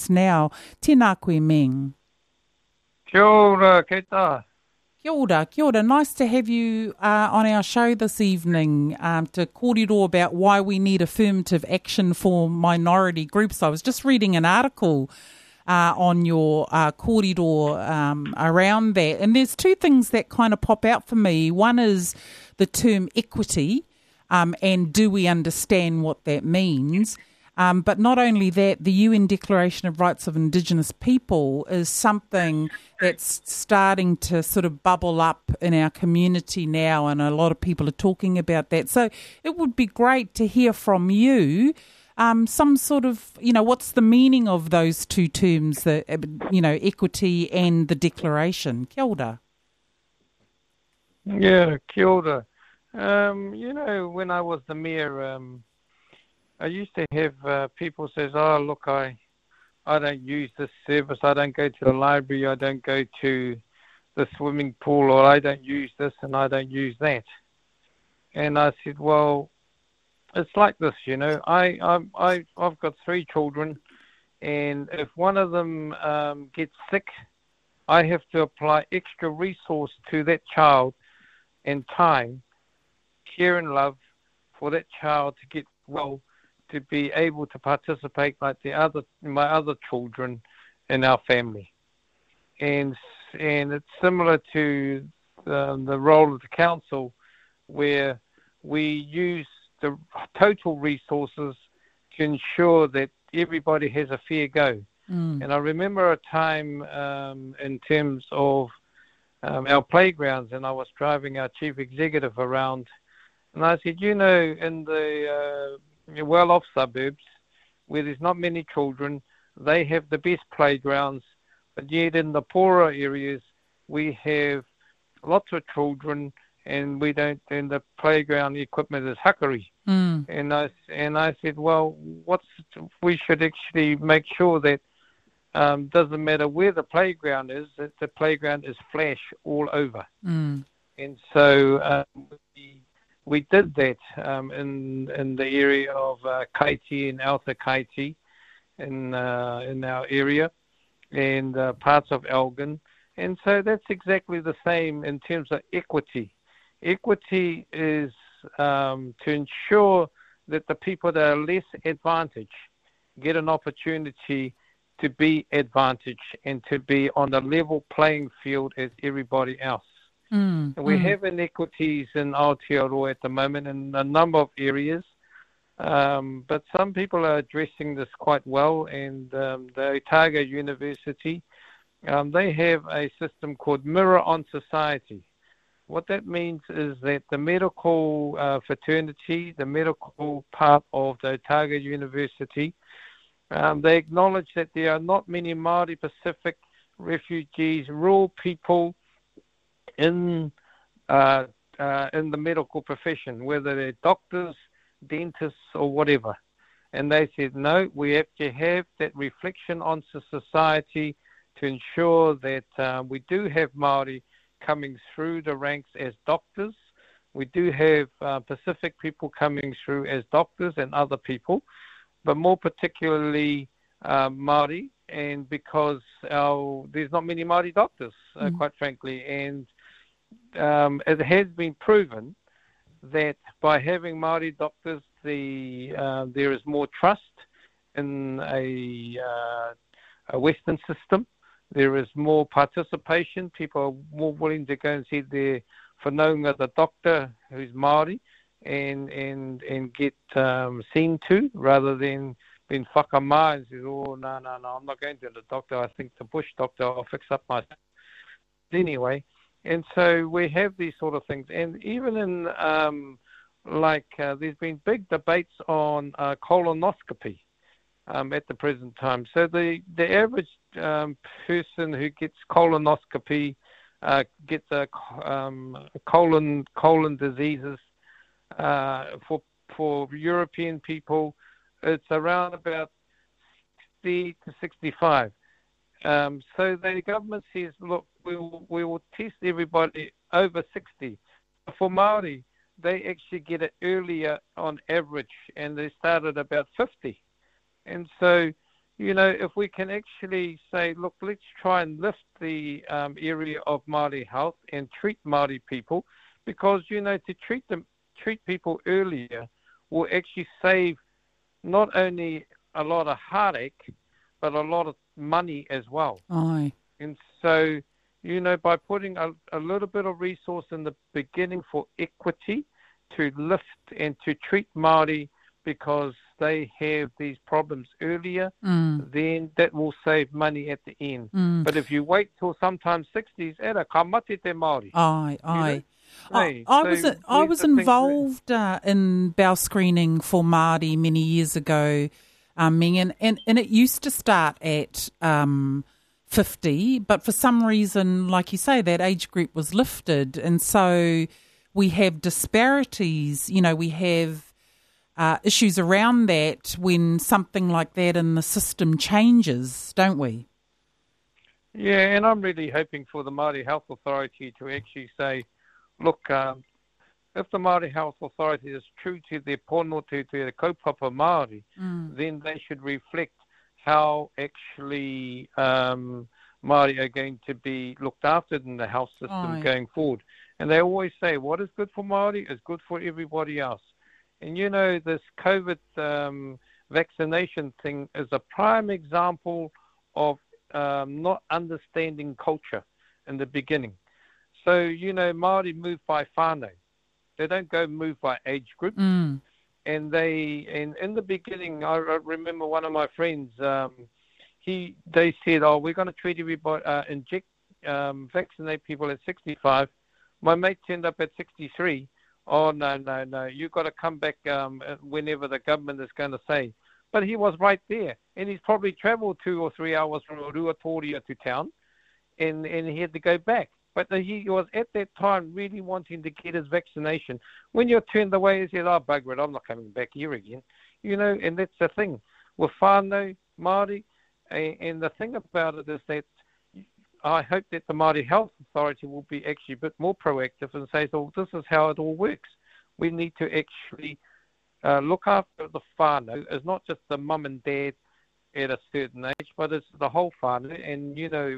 now. Tēnā koe Meng. Kia ora, kei tā. Kia ora, kia ora. Nice to have you on our show this evening to kōrero about why we need affirmative action for minority groups. I was just reading an article on your kōrero around that, and there's two things that kind of pop out for me. One is the term equity, and do we understand what that means? But not only that, the UN Declaration of Rights of Indigenous People is something that's starting to sort of bubble up in our community now, and a lot of people are talking about that. So it would be great to hear from you some sort of, what's the meaning of those two terms, equity and the declaration. Kia ora. Yeah, kia ora. When I was the mayor, I used to have people says, "Oh, look, I don't use this service. I don't go to the library. I don't go to the swimming pool, or I don't use this and I don't use that." And I said, "Well, it's like this, I've got 3 children, and if one of them gets sick, I have to apply extra resource to that child and time, care and love for that child to get well, to be able to participate like my other children in our family." And it's similar to the role of the council, where we use the total resources to ensure that everybody has a fair go. And I remember a time in terms of our playgrounds, and I was driving our chief executive around, and I said, in the well-off suburbs where there's not many children, they have the best playgrounds, but yet in the poorer areas we have lots of children and we don't, and the playground equipment is huckary. And I said, well, we should actually make sure that doesn't matter where the playground is, that the playground is flash all over. And so we did that in the area of Kaiti and Alta Kaiti in our area, and parts of Elgin. And so that's exactly the same in terms of equity. Equity is to ensure that the people that are less advantaged get an opportunity to be advantaged and to be on the level playing field as everybody else. And we have inequities in Aotearoa at the moment in a number of areas, but some people are addressing this quite well, and the Otago University, they have a system called Mirror on Society. What that means is that the medical fraternity, the medical part of the Otago University, they acknowledge that there are not many Māori Pacific refugees, rural people in the medical profession, whether they're doctors, dentists, or whatever. And they said, no, we have to have that reflection on society to ensure that we do have Māori coming through the ranks as doctors. We do have Pacific people coming through as doctors and other people, but more particularly Māori, and because there's not many Māori doctors, quite frankly, and it has been proven that by having Māori doctors, there is more trust in a Western system. There is more participation. People are more willing to go and see their whanaunga, the doctor who's Māori, and get seen to, rather than being whakamā and says, oh, no, I'm not going to the doctor. I think the bush doctor, I'll fix up myself. Anyway, and so we have these sort of things. And even in, there's been big debates on colonoscopy at the present time. So the average person who gets colonoscopy gets colon diseases. For European people, it's around about 60 to 65. So the government says, look, we will test everybody over 60. For Māori, they actually get it earlier on average, and they start at about 50. And so if we can actually say, look, let's try and lift the area of Māori health and treat Māori people, because, to treat people earlier will actually save not only a lot of heartache, but a lot of money as well. Aye. And so, by putting a little bit of resource in the beginning for equity to lift and to treat Māori because they have these problems earlier, then that will save money at the end. But if you wait till sometimes 60s, ka mate te Māori. Aye. I was involved in bowel screening for Māori many years ago, Ming, and it used to start at 50, but for some reason, like you say, that age group was lifted, and so we have disparities. We have issues around that when something like that in the system changes, don't we? Yeah, and I'm really hoping for the Māori Health Authority to actually say, look, if the Māori Health Authority is true to their pono, to their kaupapa Māori, then they should reflect how actually Māori are going to be looked after in the health system going forward. And they always say, what is good for Māori is good for everybody else. And this COVID vaccination thing is a prime example of not understanding culture in the beginning. So, Māori move by whānau. They don't go move by age group. And in the beginning, I remember one of my friends, they said, we're going to treat everybody, vaccinate people at 65. My mate turned up at 63. Oh, no, you've got to come back whenever the government is going to say. But he was right there, and he's probably travelled 2 or 3 hours from Ruatoria to town, and he had to go back. But he was at that time really wanting to get his vaccination. When you're turned away, he said, bugger it, I'm not coming back here again. And that's the thing. With whānau, Māori, and the thing about it is that I hope that the Māori Health Authority will be actually a bit more proactive and say, this is how it all works. We need to actually look after the whānau. It's not just the mum and dad at a certain age, but it's the whole whānau. And,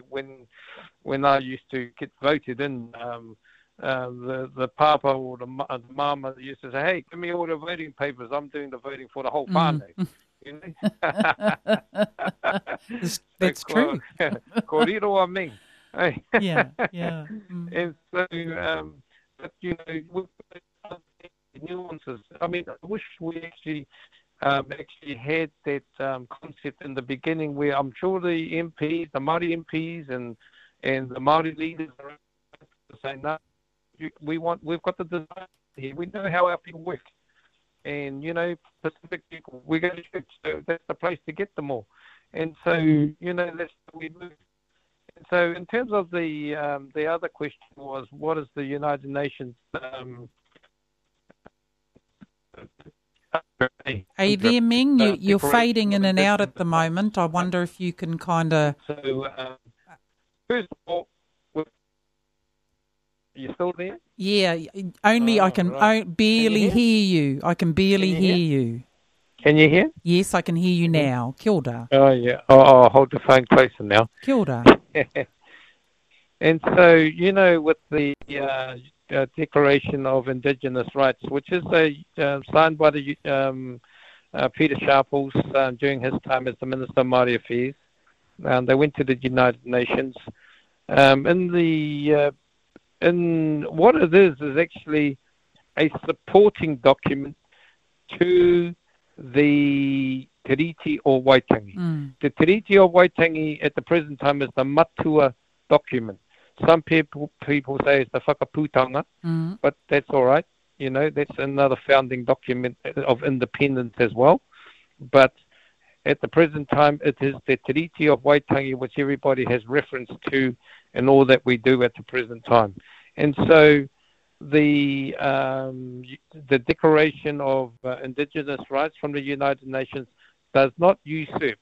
when I used to get voted in, the papa or the mama used to say, hey, give me all the voting papers. I'm doing the voting for the whole whānau. That's true. Ko riro a Ming. Yeah. And so, but with nuances. I mean, I wish we actually had that concept in the beginning, where I'm sure the MPs, the Māori MPs, and the Māori leaders are saying, no, we've got the design here. We know how our people work. And, Pacific people, we go to church, so that's the place to get them all. And so, that's how we move. And so in terms of the other question was, what is the United Nations... Are you there, Ming? You're fading in and out at the moment. I wonder if you can kind of... So, first of all, you still there? Yeah, only I can barely hear you. I can barely hear you. Can you hear? Yes, I can hear you now. Kia ora. Oh, yeah. I'll hold the phone closer now. Kia ora. And so, with the Declaration of Indigenous Rights, which is signed by the Peter Sharples during his time as the Minister of Māori Affairs. They went to the United Nations. And what it is actually a supporting document to the Te Riti o Waitangi. The Te Riti o Waitangi at the present time is the Matua document. Some people say it's the Whakaputanga, but that's all right. That's another founding document of independence as well. But at the present time, it is the Te Riti of Waitangi, which everybody has reference to in all that we do at the present time. And so the Declaration of Indigenous Rights from the United Nations does not usurp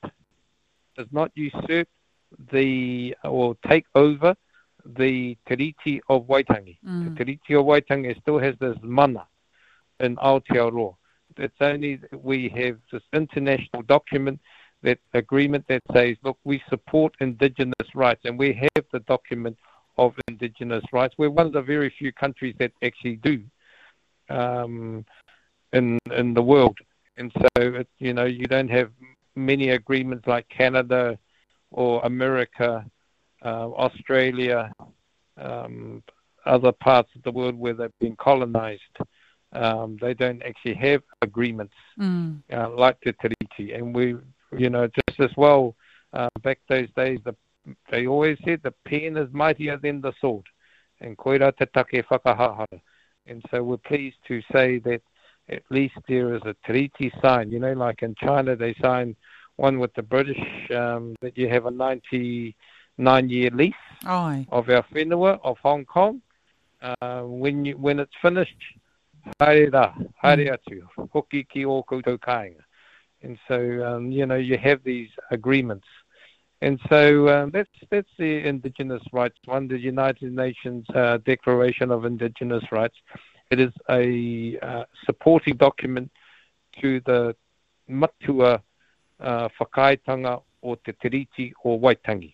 or take over the Te Riti of Waitangi. The Te Riti of Waitangi still has this mana in Aotearoa. It's only we have this international document that agreement that says, look, we support Indigenous rights, and we have the document of Indigenous rights. We're one of the very few countries that actually do in the world. And so, you don't have many agreements like Canada or America, Australia, other parts of the world where they've been colonized. They don't actually have agreements like the treaty. And we, just as well, back those days, they always said the pen is mightier than the sword. And koira te take whakahahara. And so we're pleased to say that at least there is a treaty signed. Like in China, they signed one with the British that you have a 99-year lease of our whenua of Hong Kong. When it's finished, haere atu, hoki ki o koutou kāinga. And so, you have these agreements. And so that's the Indigenous rights one, the United Nations Declaration of Indigenous Rights. It is a supporting document to the matua whakaitanga o te tiriti o Waitangi.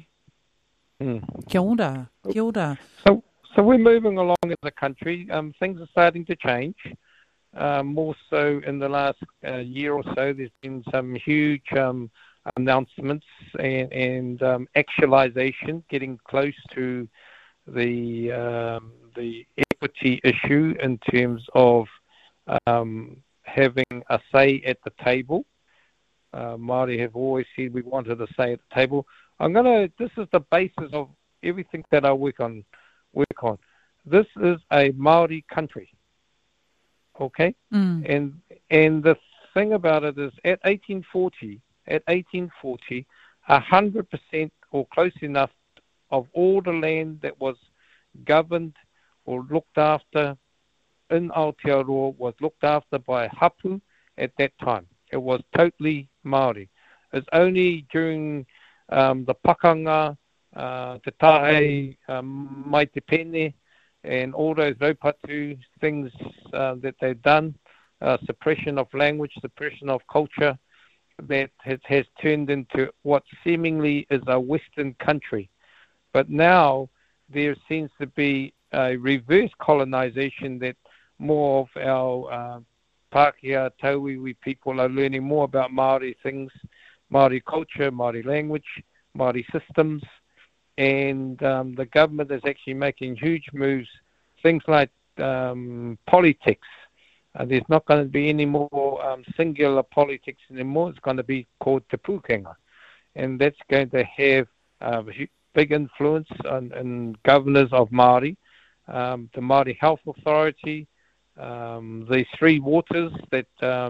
Kia ora, kia ora. So we're moving along as a country. Things are starting to change. More so in the last year or so, there's been some huge announcements and actualization, getting close to the equity issue in terms of having a say at the table. Māori have always said we wanted a say at the table. This is the basis of everything that I work on. This is a Māori country. Okay? And the thing about it is at 1840, 100% or close enough of all the land that was governed or looked after in Aotearoa was looked after by hapu at that time. It was totally Māori. It's only during the pakanga, te tahe, mai te pene, and all those raupatu things that they've done, suppression of language, suppression of culture, that has turned into what seemingly is a Western country. But now there seems to be a reverse colonization that more of our Pākehā Tauiwi people are learning more about Māori things, Māori culture, Māori language, Māori systems, and the government is actually making huge moves, things like politics. There's not going to be any more singular politics anymore. It's going to be called Te Pūkenga. And that's going to have a big influence on governors of Māori, the Māori Health Authority, the three waters that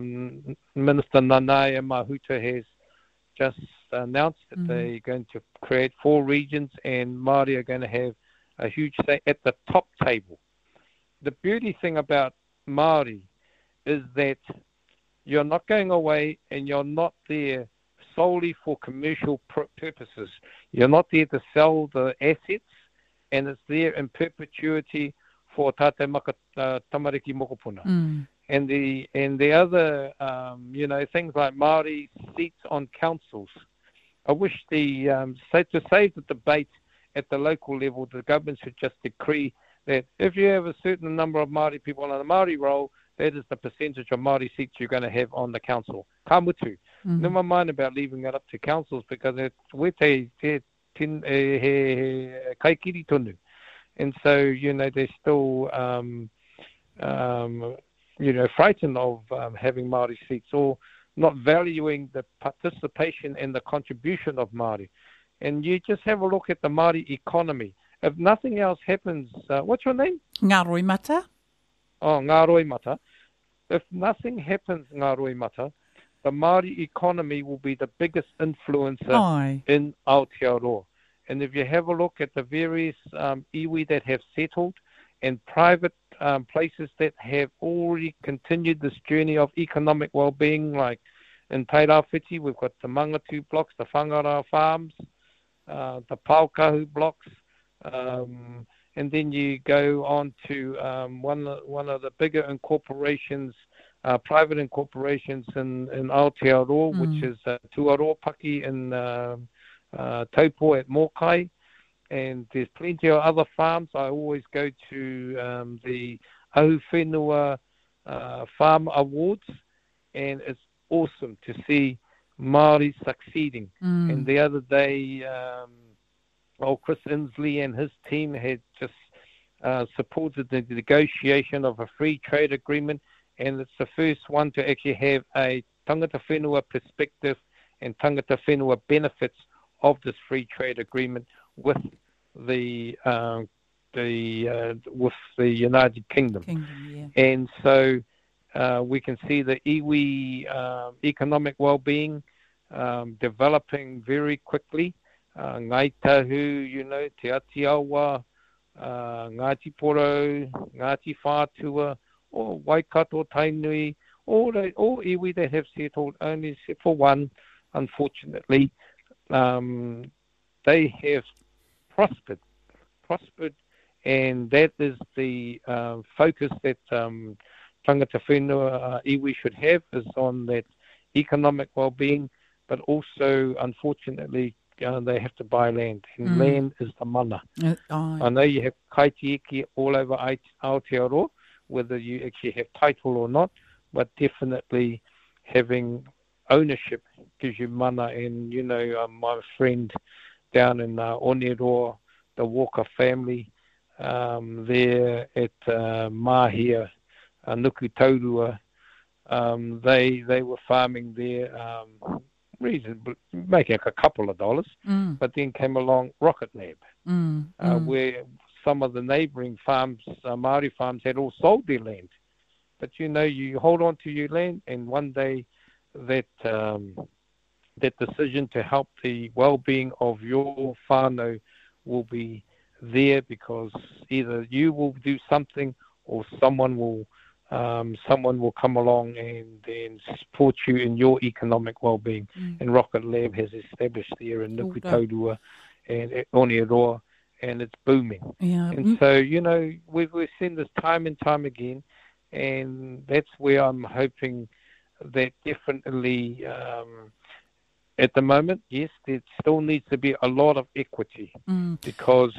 Minister Nanaia Mahuta has just announced that they're going to create 4 regions, and Māori are going to have a huge say at the top table. The beauty thing about Māori is that you're not going away and you're not there solely for commercial purposes. You're not there to sell the assets, and it's there in perpetuity for Tātou Maka Tamariki Mokopuna. And the other, things like Māori seats on councils. I wish to save the debate at the local level, the government should just decree that if you have a certain number of Māori people on a Māori roll, that is the percentage of Māori seats you're going to have on the council. Ka mutu. Never mind about leaving it up to councils, because it's kaikiri tonu. And so, they're still, frightened of having Māori seats, or not valuing the participation and the contribution of Māori. And you just have a look at the Māori economy. If nothing else happens, what's your name? Ngāroi Mata. Oh, Ngāroi Mata. If nothing happens, Ngāroi Mata, the Māori economy will be the biggest influencer in Aotearoa. And if you have a look at the various iwi that have settled and private places that have already continued this journey of economic well-being, like in Tairawhiti, we've got the Mangatu blocks, the Whangara farms, the Paukahu blocks, and then you go on to one of the bigger incorporations private incorporations in Aotearoa, which is Tuaroa Paki in Taupo at Mokai. And there's plenty of other farms. I always go to the Ahu Whenua Farm Awards, and it's awesome to see Māori succeeding. And the other day, Chris Inslee and his team had just supported the negotiation of a free trade agreement, and it's the first one to actually have a tangata whenua perspective and tangata whenua benefits of this free trade agreement with the United Kingdom. And so we can see the iwi economic well-being developing very quickly. Ngai Tahu, Te Atiawa, Ngāti Poro, Ngāti Whātua, or Waikato, Tainui, all iwi that have settled, only except for one, unfortunately. They have prospered, and that is the focus that tangata whenua iwi should have, is on that economic well-being, but also, unfortunately, they have to buy land, and land is the mana. I know you have kaitiiki all over Aotearoa, whether you actually have title or not, but definitely having ownership gives you mana. And, my friend down in Oneroa, the Walker family, there at Mahia, Nuku Taurua, they were farming there, reasonably, making a couple of dollars, but then came along Rocket Lab, where some of the neighbouring farms, Māori farms, had all sold their land. But you hold on to your land, and one day that decision to help the well-being of your whānau will be there, because either you will do something or someone will come along and support you in your economic well-being. And Rocket Lab has established there in Nuku Taurua and Oneroa, and it's booming. And so, we've seen this time and time again, and that's where I'm hoping that definitely at the moment, yes, there still needs to be a lot of equity, because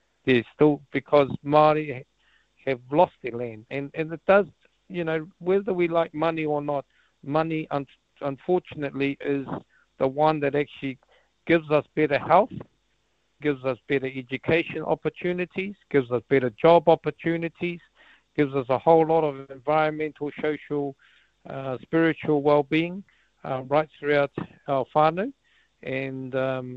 Māori have lost their land, and it does, whether we like money or not, money unfortunately is the one that actually gives us better health, gives us better education opportunities, gives us better job opportunities, gives us a whole lot of environmental, social, spiritual well-being right throughout our whānau. And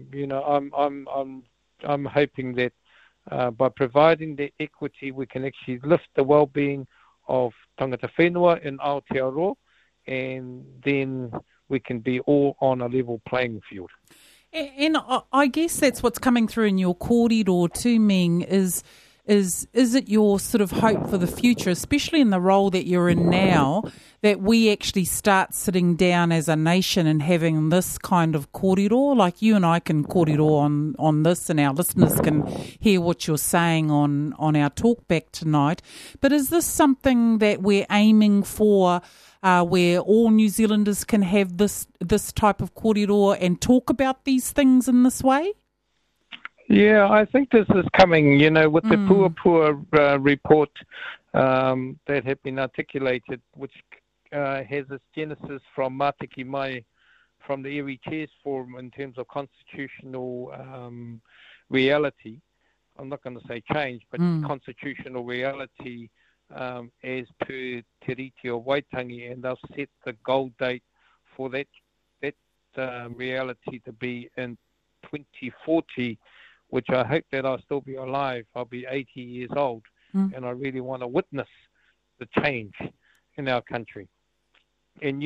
I'm hoping that by providing the equity, we can actually lift the well-being of tangata whenua in Aotearoa, and then we can be all on a level playing field. And I guess that's what's coming through in your kōrero too, Ming, is it your sort of hope for the future, especially in the role that you're in now, that we actually start sitting down as a nation and having this kind of kōrero? Like you and I can kōrero on this, and our listeners can hear what you're saying on our talkback tonight. But is this something that we're aiming for, where all New Zealanders can have this type of kōrero and talk about these things in this way? Yeah, I think this is coming, with the Puapua report that have been articulated, which has its genesis from Mātiki Mai, from the Iwi Chairs Forum, in terms of constitutional reality. I'm not going to say change, but constitutional reality as per Te Riti o Waitangi, and they'll set the goal date for that reality to be in 2040, which I hope that I'll still be alive. I'll be 80 years old, and I really want to witness the change in our country. And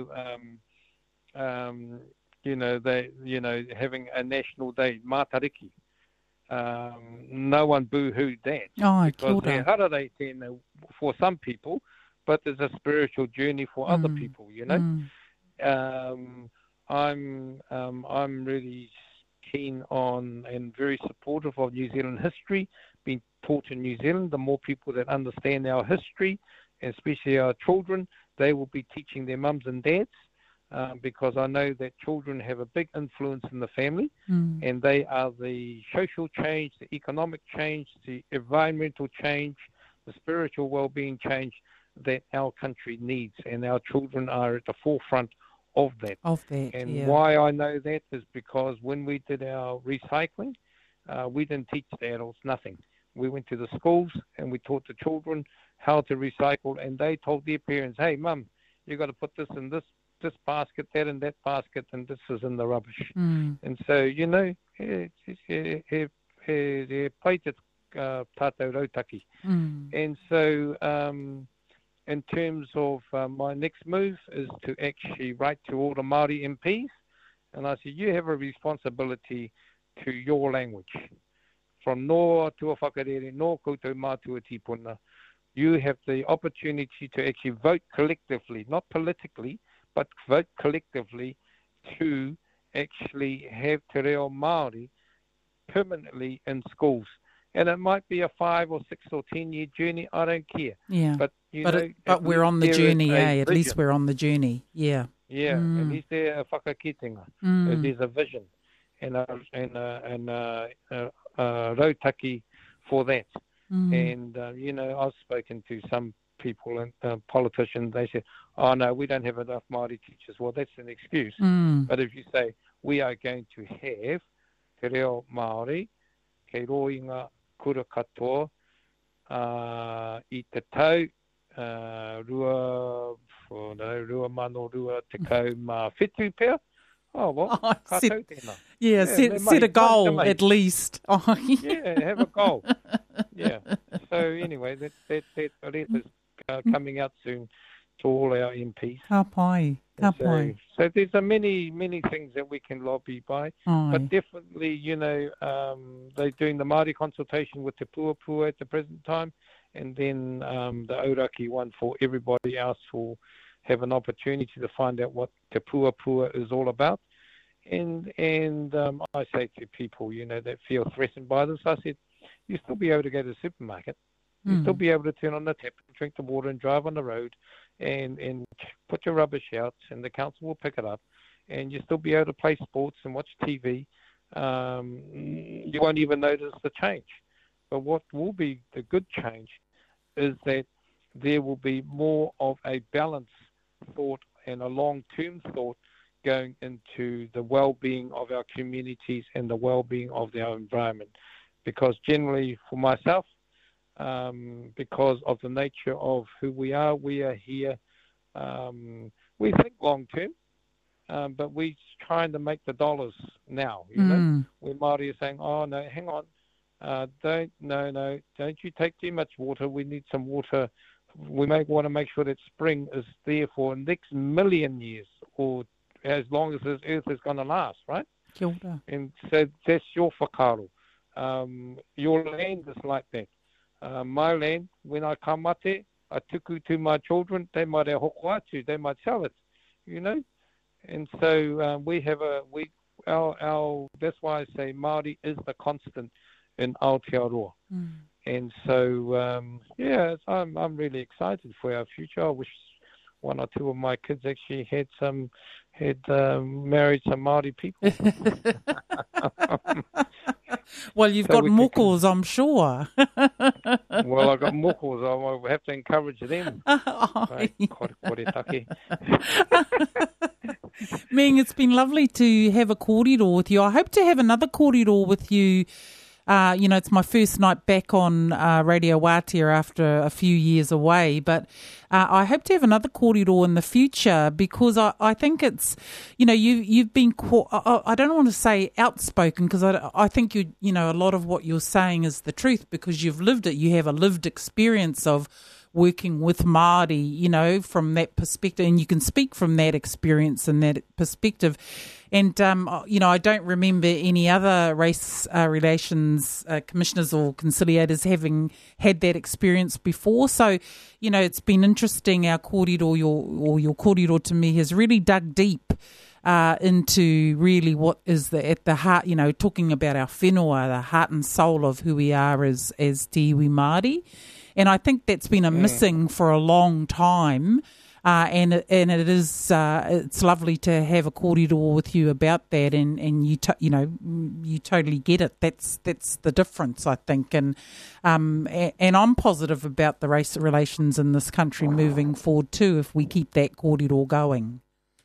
having a national day, Mātariki. No one boo-hooed that, because they're hararei tēnā for some people, but there's a spiritual journey for other people. I'm really keen on and very supportive of New Zealand history being taught in New Zealand. The more people that understand our history, and especially our children, they will be teaching their mums and dads, because I know that children have a big influence in the family, and they are the social change, the economic change, the environmental change, the spiritual well-being change that our country needs, and our children are at the forefront of that. And why I know that is because when we did our recycling, we didn't teach the adults nothing. We went to the schools and we taught the children how to recycle, and they told their parents, hey, Mum, you got to put this in this basket, that in that basket, and this is in the rubbish. And so, you know, he played it tātou rautaki. And so in terms of my next move is to actually write to all the Māori MPs, and I said, you have a responsibility to your language. From noa tua whakarere, no koutou mātua tīpuna, you have the opportunity to actually vote collectively, not politically, but vote collectively to actually have te reo Māori permanently in schools. And it might be a 5 or 6 or 10 year journey, I don't care. Yeah. But we're on the journey, At least we're on the journey. Yeah. Yeah. At least there's a whakakitenga. There's a vision and a rautaki for that. And, you know, I've spoken to some people and politicians, they say, oh, no, we don't have enough Māori teachers. Well, that's an excuse. But if you say, we are going to have te reo Māori, kei roinga kura katoa, I te tau, rua mano rua tekau mā whetū pēr. Oh, well, set a goal at least. Yeah, have a goal. Yeah. So anyway, that letter is coming out soon to all our MPs. So there's many things that we can lobby by, but definitely, you know, they're doing the Māori consultation with Te Puapua at the present time, and then the Auraki one for everybody else will have an opportunity to find out what Te Puapua is all about. And I say to people, you know, that feel threatened by this, I said, you still be able to go to the supermarket, you still be able to turn on the tap, drink the water and drive on the road and put your rubbish out, and the council will pick it up, and you still be able to play sports and watch TV. You won't even notice the change. But what will be the good change is that there will be more of a balanced thought and a long-term thought going into the well-being of our communities and the well-being of our environment. Because generally, for myself, because of the nature of who we are here. We think long-term, but we're trying to make the dollars now, you know. Where Māori are saying, oh, no, hang on, don't you take too much water. We need some water. We may want to make sure that spring is there for the next million years, or as long as this earth is going to last, right? Kia ora. And so that's your whakaro. Your land is like that. My land, when I kamate, I tuku to my children, they might hoko atu, they might sell it, you know. And so that's why I say Māori is the constant in Aotearoa. And so, I'm really excited for our future. I wish one or two of my kids actually had married some Māori people. Well, you've got mokos, I'm sure. Well, I've got mokos. I will have to encourage them. Ming, it's been lovely to have a kōrero with you. I hope to have another kōrero with you. You know, it's my first night back on Radio Wātea after a few years away, but I hope to have another kōrero in the future, because I think it's, you know, you've been, I don't want to say outspoken, because I think you know, a lot of what you're saying is the truth, because you've lived it. You have a lived experience of working with Māori, you know, from that perspective, and you can speak from that experience and that perspective. And, you know, I don't remember any other race relations commissioners or conciliators having had that experience before. So, you know, it's been interesting. Our kōrero, your kōrero to me has really dug deep into really what is at the heart, you know, talking about our whenua, the heart and soul of who we are as te iwi Māori. And I think that's been a missing for a long time. and it is it's lovely to have a kōrero with you about that, and you totally get it. That's the difference, I think, and I'm positive about the race relations in this country moving forward too if we keep that kōrero going.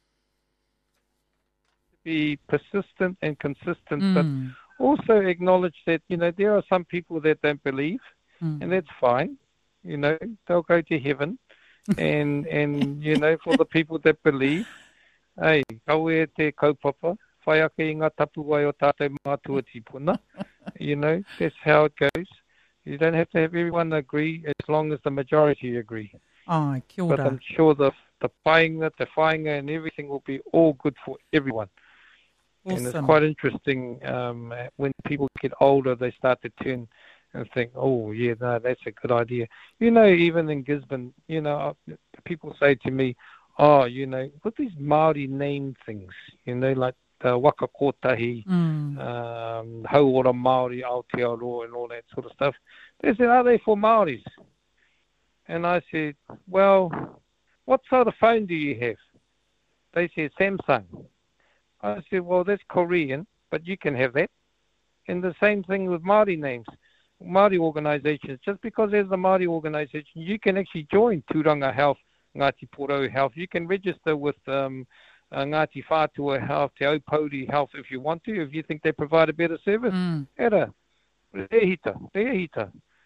Be persistent and consistent, but also acknowledge that there are some people that don't believe, and that's fine. They'll go to heaven, and for the people that believe, hey, kaue te kaupapa, whai ake i ngā tapuai o tātou mātua tipuna. That's how it goes. You don't have to have everyone agree as long as the majority agree. Oh, kia ora. But I'm sure the whāinga and everything will be all good for everyone. Awesome. And it's quite interesting when people get older, they start to turn and think, oh, yeah, no, that's a good idea. Even in Gisborne, people say to me, oh, with these Māori name things, like the Waka Kotahi, Hauora Māori, Aotearoa, and all that sort of stuff. They said, are they for Māoris? And I said, well, what sort of phone do you have? They said, Samsung. I said, well, that's Korean, but you can have that. And the same thing with Māori names, Māori organisations. Just because there's a Māori organisation, you can actually join Tūranga Health, Ngāti Porou Health. You can register with Ngāti Whātua Health, Te Aupōuri Health if you want to, if you think they provide a better service. Era, rehita,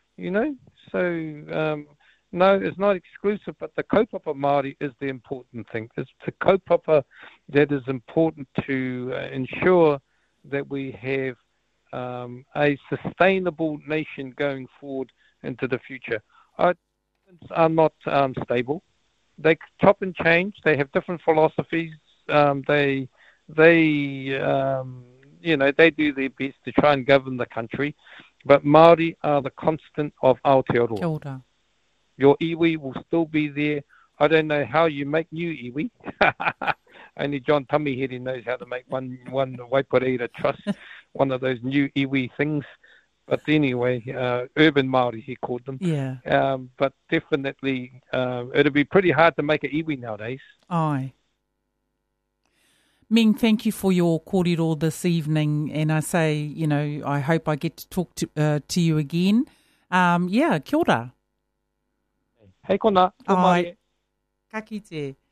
So, no, it's not exclusive, but the kaupapa Māori is the important thing. It's the kaupapa that is important to ensure that we have a sustainable nation going forward into the future. Our are not stable. They chop and change. They have different philosophies. They do their best to try and govern the country. But Māori are the constant of Aotearoa. Kia ora. Your iwi will still be there. I don't know how you make new iwi. Only John Tamihere knows how to make one Waipareira Trust, one of those new iwi things. But anyway, urban Māori, he called them. Yeah. But definitely, it'll be pretty hard to make an iwi nowadays. Aye. Ming, thank you for your kōrero this evening. And I say, I hope I get to talk to you again. Kia ora. Hei kona. Ai. Ka kite.